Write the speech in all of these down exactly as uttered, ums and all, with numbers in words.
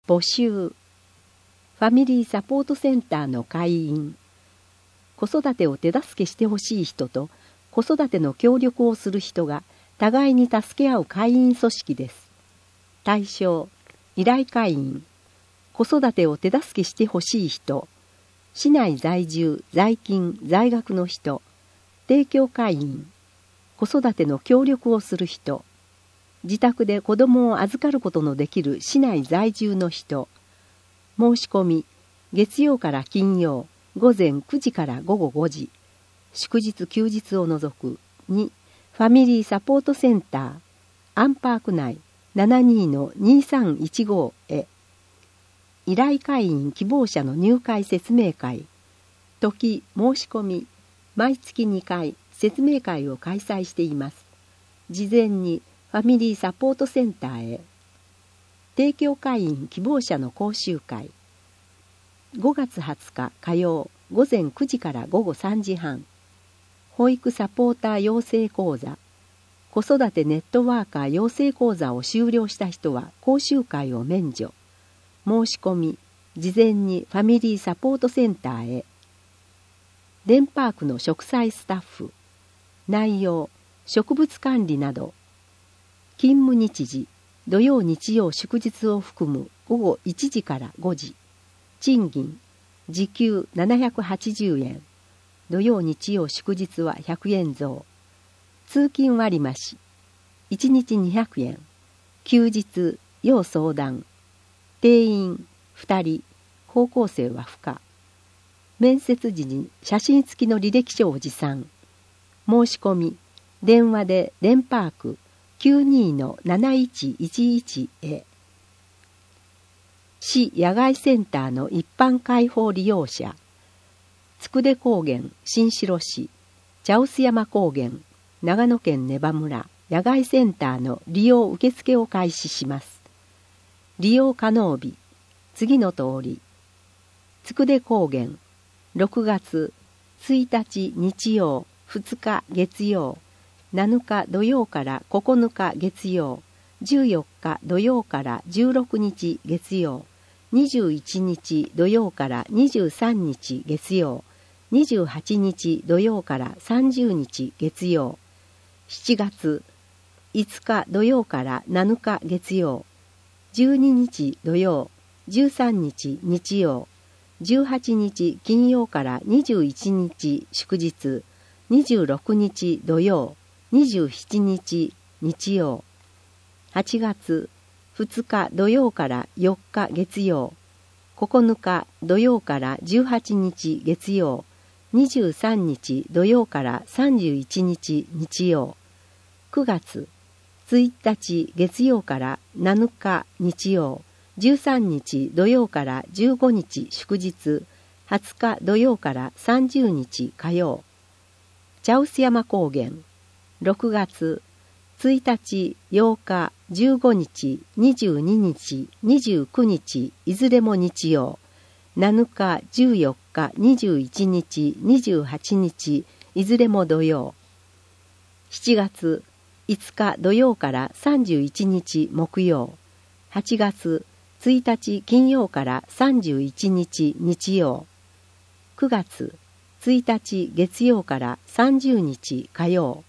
募集。ファミリーサポートセンターの会員。子育てを手助けしてほしい人と子育ての協力をする人が互いに助け合う会員組織です。対象、依頼会員。子育てを手助けしてほしい人。市内在住、在勤、在学の人。提供会員。子育ての協力をする人。自宅で子供を預かることのできる市内在住の人。申し込み、月曜から金曜、午前くじから午後ごじ。祝日休日を除く。に、ファミリーサポートセンター、アンパーク内 ななにのにさんいちご へ。依頼会員希望者の入会説明会。時申し込み、毎月にかい説明会を開催しています。事前にファミリーサポートセンターへ。提供会員希望者の講習会。ごがつはつか火曜午前くじから午後さんじはん。保育サポーター養成講座。子育てネットワーカー養成講座を修了した人は講習会を免除。申し込み、事前にファミリーサポートセンターへ。デンパークの植栽スタッフ。内容、植物管理など。勤務日時、土曜日曜祝日を含む午後いちじからごじ。賃金、時給ななひゃくはちじゅうえん。土曜日曜祝日はひゃくえん増。通勤割増、いちにちにひゃくえん。休日、要相談。定員ふたり、高校生は不可。面接時に写真付きの履歴書を持参。申し込み、電話でデンパーク きゅうにのなないちいちいち へ。市野外センターの一般開放利用者。佃高原新城市、茶臼山高原、長野県根羽村野外センターの利用受付を開始します。利用可能日、次の通り。佃高原、ろくがつついたち日曜、ふつか月曜、なのか土曜からここのか月曜、じゅうよっか土曜からじゅうろくにち月曜、にじゅういちにち土曜からにじゅうさんにち月曜、にじゅうはちにち土曜からさんじゅうにち月曜、しちがついつか土曜からなのか月曜、じゅうににち土曜、じゅうさんにち日曜、じゅうはちにち金曜からにじゅういちにち祝日、にじゅうろくにち土曜、にじゅうしちにち日曜、はちがつふつか土曜からよっか月曜、ここのか土曜からじゅうはちにち月曜、にじゅうさんにち土曜からさんじゅういちにち日曜、くがつついたち月曜からなのか日曜、じゅうさんにち土曜からじゅうごにち祝日、はつか土曜からさんじゅうにち火曜。茶臼山高原、ろくがつついたちようかじゅうごにちにじゅうににちにじゅうくにちいずれも日曜、なのかじゅうよっかにじゅういちにちにじゅうはちにちいずれも土曜。しちがついつか土曜からさんじゅういちにち木曜、はちがつついたち金曜からさんじゅういちにち日曜、くがつついたち月曜からさんじゅうにち火曜。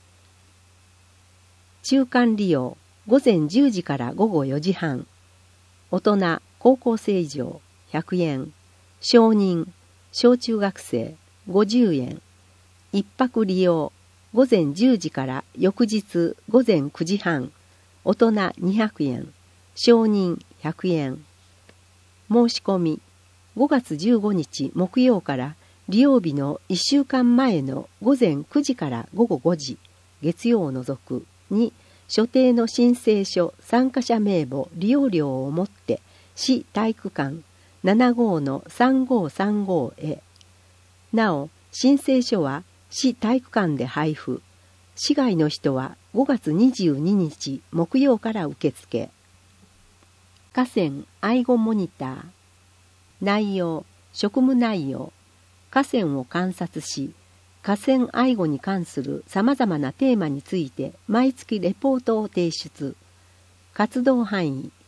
中間利用、午前じゅうじから午後よじはん。大人、高校生以上、ひゃくえん。少人、小中学生、ごじゅうえん。一泊利用、午前じゅうじから翌日午前くじはん。大人にひゃくえん。少人ひゃくえん。申し込み、ごがつじゅうごにち木曜から利用日のいっしゅうかんまえの午前くじから午後ごじ、月曜を除くに、所定の申請書参加者名簿利用料をもって市体育館 ななごのさんごさんご へ。なお、申請書は市体育館で配布。市外の人はごがつにじゅうににち木曜から受付。河川愛護モニター。内容、職務内容。河川を観察し、河川愛護に関するさまざまなテーマについて毎月レポートを提出。活動範囲、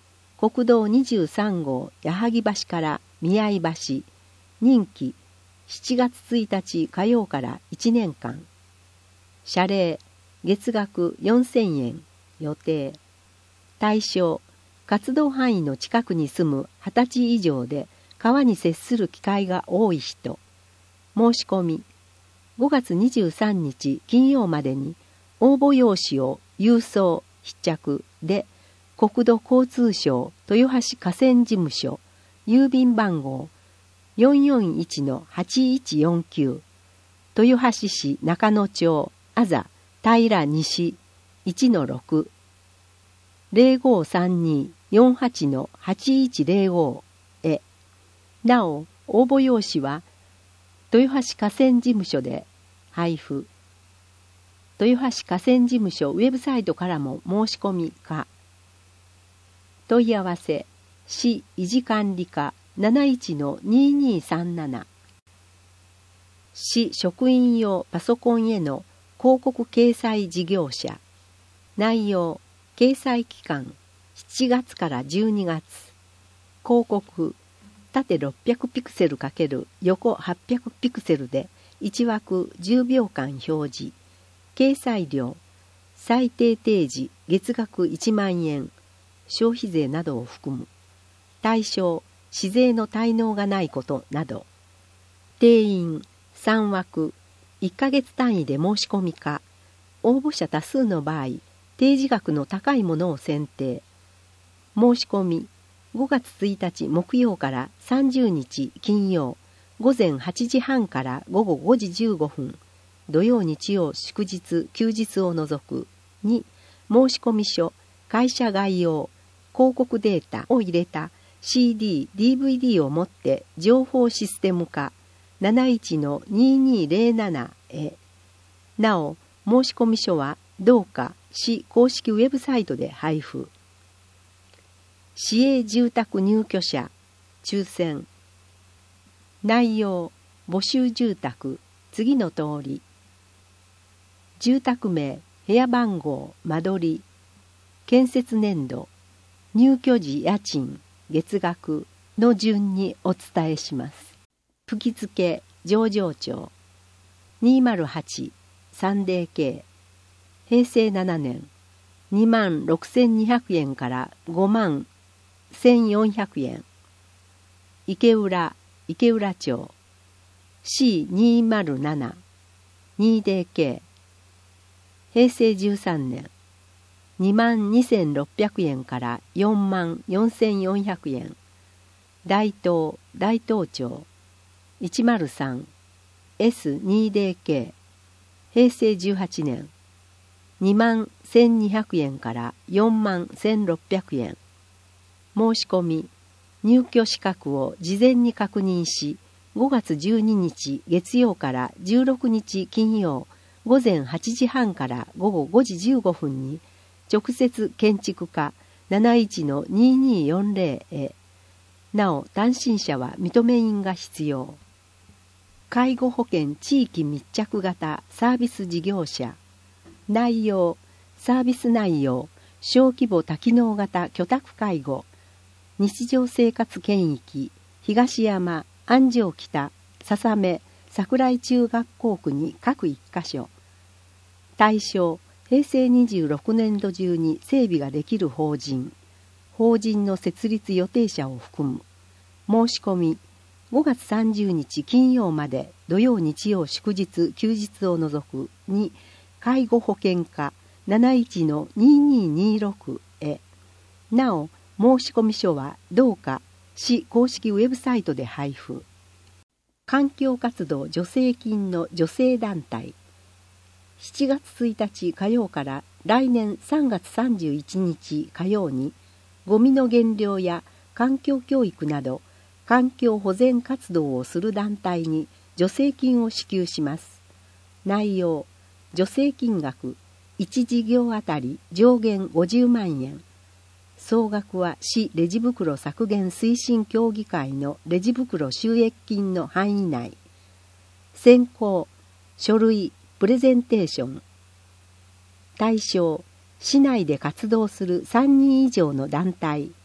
国道にじゅうさんごう矢作橋から宮井橋、任期しちがつついたち火曜からいちねんかん。謝礼、月額よんせんえん、予定。対象、活動範囲の近くに住むはたち以上で川に接する機会が多い人。申し込み、ごがつにじゅうさんにち金曜までに応募用紙を郵送必着で、国土交通省豊橋河川事務所、郵便番号 よんよんいちのはちいちよんきゅう、豊橋市中野町あざ平西 いちのろく、ゼロごさんによんはちのはちいちゼロご へ。なお、応募用紙は豊橋河川事務所で配布。豊橋河川事務所ウェブサイトからも申し込みか。問い合わせ、市維持管理課 なないちのにーにーさんなな。市職員用パソコンへの広告掲載事業者。内容、掲載期間しちがつからじゅうにがつ。広告、縦ろっぴゃくピクセル×横はっぴゃくピクセルでいちわくじゅうびょうかん表示。掲載料、最低定時月額いちまんえん、消費税などを含む。対象、市税の滞納がないことなど。定員さんわく、いっかげつ単位で申し込みか。応募者多数の場合、提示額の高いものを選定。申し込み、ごがつついたち木曜からさんじゅうにち金曜、ごぜんはちじはんからごごごじじゅうごふん、土曜日曜祝日休日を除くに、申込書、会社概要、広告データを入れた シーディー、ディーブイディー を持って情報システム課 なないちのにーにーゼロなな へ。なお、申込書は同課市公式ウェブサイトで配布。市営住宅入居者、抽選。内容、募集住宅、次の通り。住宅名、部屋番号、間取り。建設年度、入居時家賃、月額の順にお伝えします。吹付上場庁。にーまるはち、サンデー系。へいせいななねん、にまんろくせんにひゃくえんからごまんせんよんひゃくえん。池浦、池浦町。シーにーまるなな、にーデーケー。へいせいじゅうさんねん、にまんにせんろっぴゃくえんからよんまんよんせんよんひゃくえん。大東、大東町。いちまるさん、エスにーデーケー。へいせいじゅうはちねん、にまんせんにひゃくえんからよんまんせんろっぴゃくえん。申し込み、入居資格を事前に確認し、ごがつじゅうににち月曜からじゅうろくにち金曜、ごぜんはちじはんからごごごじじゅうごふんに、直接建築課 なないちのにーにーよんゼロ へ。なお、単身者は認め印が必要。介護保険地域密着型サービス事業者。内容、サービス内容、小規模多機能型居宅介護。日常生活圏域、東山、安城北、笹目、桜井中学校区に各一箇所。対象、へいせいにじゅうろくねんど中に整備ができる法人。法人の設立予定者を含む。申し込み、ごがつさんじゅうにち金曜まで土曜日曜祝日休日を除くに、介護保険課 なないちのにーにーにーろく へ。なお、申込書は同課市公式ウェブサイトで配布。環境活動助成金の助成団体。しちがつついたち火曜から来年さんがつさんじゅういちにち火曜に、ゴミの減量や環境教育など環境保全活動をする団体に助成金を支給します。内容、助成金額いち事業あたり上限ごじゅうまんえん。総額は市レジ袋削減推進協議会のレジ袋収益金の範囲内。選考、書類、プレゼンテーション。対象、市内で活動するさんにん以上の団体。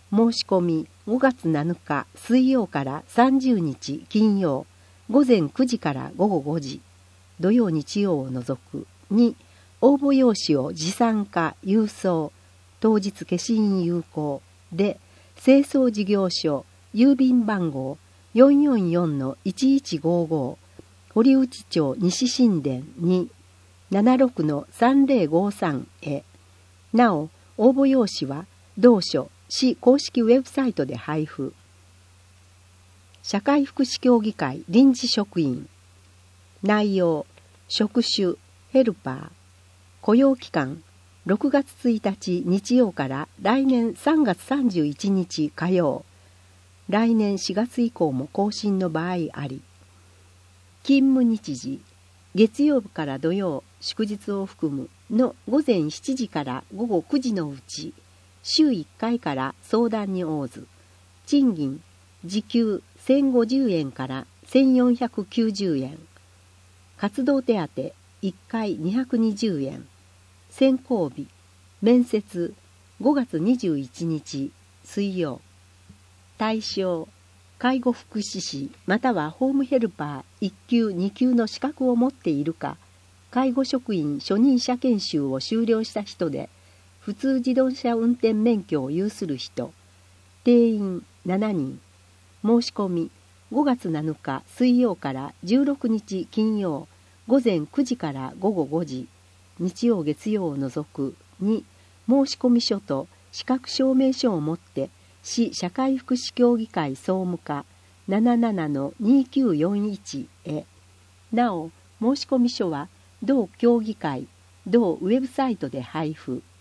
申し込みごがつなのか水曜からさんじゅうにち金曜午前くじから午後ごじ、土曜日曜を除く。に応募用紙を持参か郵送、当日消印有効で、清掃事業所郵便番号 よんよんよんのいちいちごご 堀内町西新田に ななろくのさんぜろごさん へ。なお応募用紙は同所市公式ウェブサイトで配布。社会福祉協議会臨時職員。内容、職種ヘルパー。雇用期間ろくがつついたち日曜から来年さんがつさんじゅういちにち火曜。来年しがつ以降も更新の場合あり。勤務日時、月曜日から土曜、祝日を含むの午前しちじから午後くじのうち、週いっかいから相談に応ず。賃金、時給せんごじゅうえんからせんよんひゃくきゅうじゅうえん。活動手当いっかいにひゃくにじゅうえん。選考日、面接ごがつにじゅういちにち水曜。対象、介護福祉士またはホームヘルパーいっきゅうにきゅうの資格を持っているか、介護職員初任者研修を修了した人で、普通自動車運転免許を有する人。定員しちにん。申し込みごがつなのか水曜からじゅうろくにち金曜午前くじから午後ごじ、日曜月曜を除く。に申込書と資格証明書を持って市社会福祉協議会総務課 ななななのにきゅうよんいち へ。なお申込書は同協議会同ウェブサイトで配布。